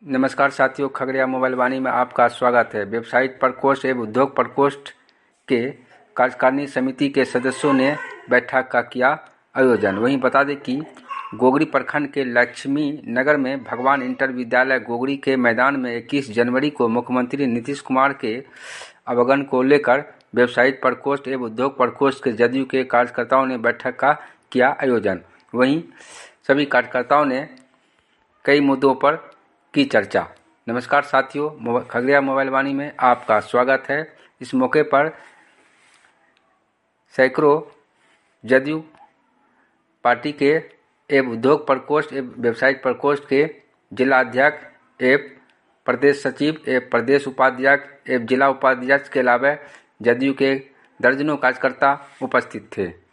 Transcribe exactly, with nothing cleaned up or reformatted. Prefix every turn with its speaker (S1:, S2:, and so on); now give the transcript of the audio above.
S1: नमस्कार साथियों, खगड़िया मोबाइल वाणी में आपका स्वागत है। वेबसाइट प्रकोष्ठ एवं उद्योग प्रकोष्ठ के कार्यकारिणी समिति के सदस्यों ने बैठक का किया आयोजन। वहीं बता दें कि गोगरी प्रखंड के लक्ष्मी नगर में भगवान इंटर विद्यालय गोगरी के मैदान में इक्कीस जनवरी को मुख्यमंत्री नीतीश कुमार के आगमन को लेकर वेबसाइट प्रकोष्ठ एवं उद्योग प्रकोष्ठ के जदयू के कार्यकर्ताओं ने बैठक का किया आयोजन। वहीं सभी कार्यकर्ताओं ने कई मुद्दों पर की चर्चा। नमस्कार साथियों, खगड़िया मोबाइल वाणी में आपका स्वागत है। इस मौके पर सैकड़ों जदयू पार्टी के एवं उद्योग प्रकोष्ठ एवं व्यवसायिक प्रकोष्ठ के जिला अध्यक्ष एवं प्रदेश सचिव एवं प्रदेश उपाध्यक्ष एवं जिला उपाध्यक्ष के अलावा जदयू के दर्जनों कार्यकर्ता उपस्थित थे।